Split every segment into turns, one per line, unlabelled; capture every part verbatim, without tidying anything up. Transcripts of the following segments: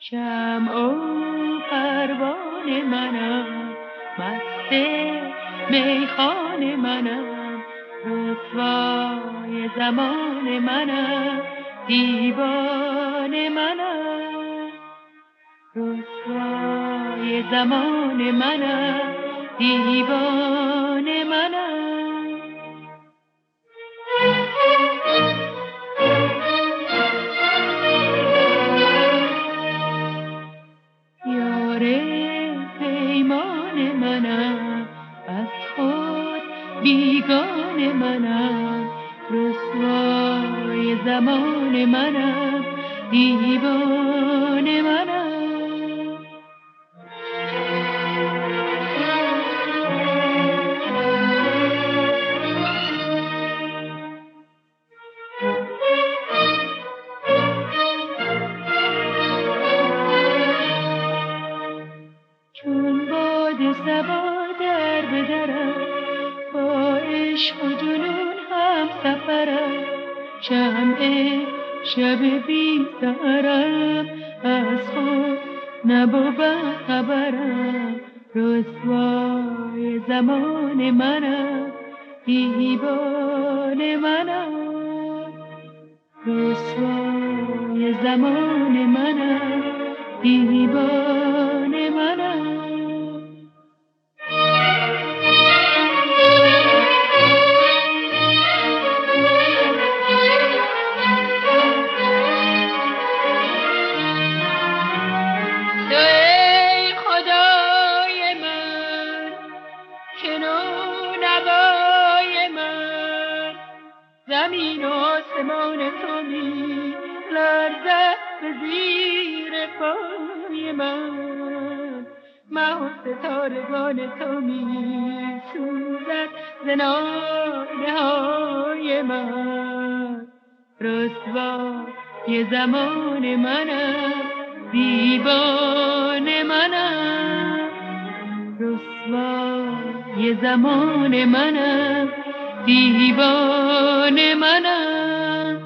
شمع و پروانه منم، مست میخانه منم، رسوای زمان منم، دیوانه منم، رسوای زمان منم، دیوانه منم. پیمان منم، از خود بیگانه منم، رسوای زمان منم، دیوانه منم. چون باد صبا در بدرم، با عشق و جنون هم سفرم، شمع شب بی سحرم، از خود نبود خبرم، رسوای زمان منم، دیوانه منم، رسوای زمان منم، دیوانه منم. تو ای خدای من، شنو نوای من، زمین و آسمان تو می لرزد به زیر پای من، مه و ستارگان تو می سوزد ز ناله های من، رسوای زمان منم، دیوانه منم، رسوای زمان منم، دیوانه منم.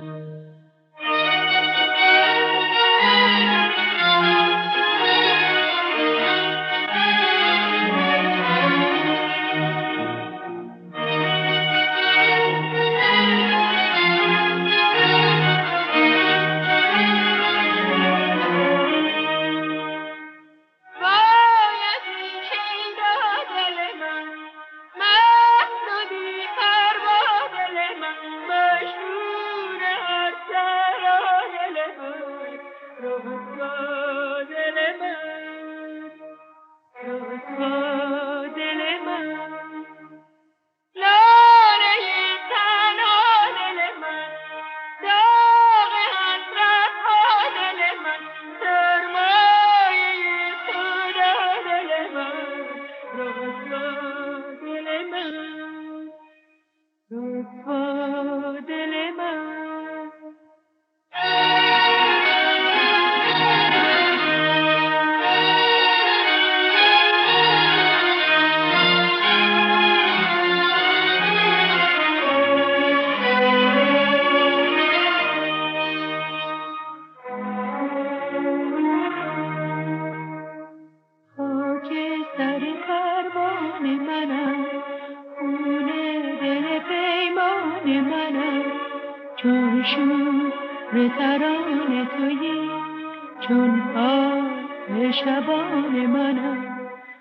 چون شور ترانه تویی، چون آه شبان منم،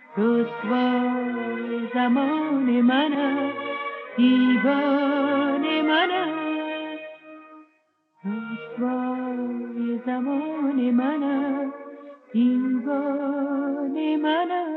رسوای زمان منم، دیوانه منم، رسوای زمان منم، دیوانه منم.